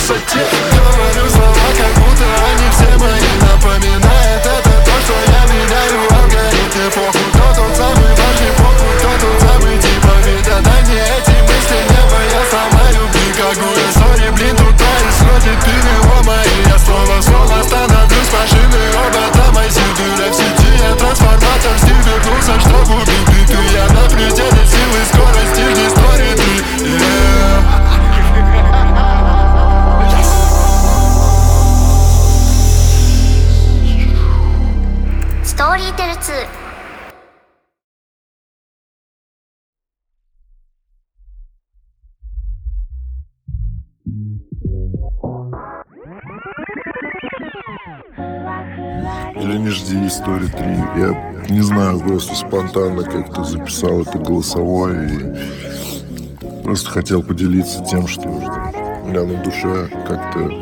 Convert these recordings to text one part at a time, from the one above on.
высоте. Говорю слова, как будто они все мои. Напоминает это то, что я меняю алгоритмы. Похуй, кто тот самый важный, похуй, кто тот самый типа. Ведь отдай мне эти мысли, небо, я сама любви. Какую сори, блин, тут происходит, переломы. И я слово в слово становлюсь машиной, роботом. ICD рэп в сети, я трансформатор, стиль вернулся, чтоб убить биты. Я на пределе силы, скорости, здесь творит ты. ストーリーテル2。 Или не жди истории 3. Я не знаю, просто спонтанно как-то записал это голосовое и просто хотел поделиться тем, что у меня на душе как-то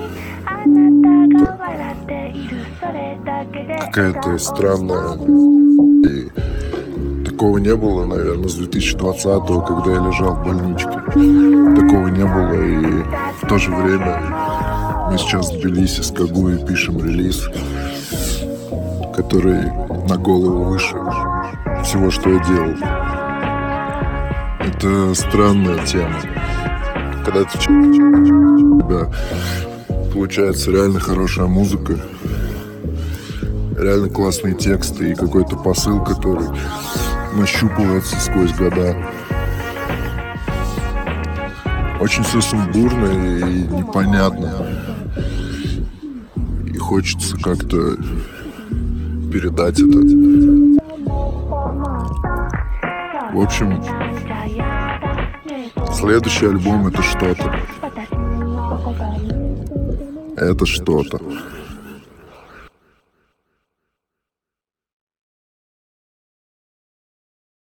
какая-то странная. И такого не было, наверное, с 2020-го, когда я лежал в больничке. Такого не было, и в то же время мы сейчас в Тбилиси с Кагуей пишем релиз, который на голову выше всего, что я делал. Это странная тема. Когда у тебя получается реально хорошая музыка, реально классные тексты и какой-то посыл, который нащупывается сквозь года. Очень все сумбурно и непонятно. И хочется как-то передать это. В общем, следующий альбом — это что-то. Это что-то.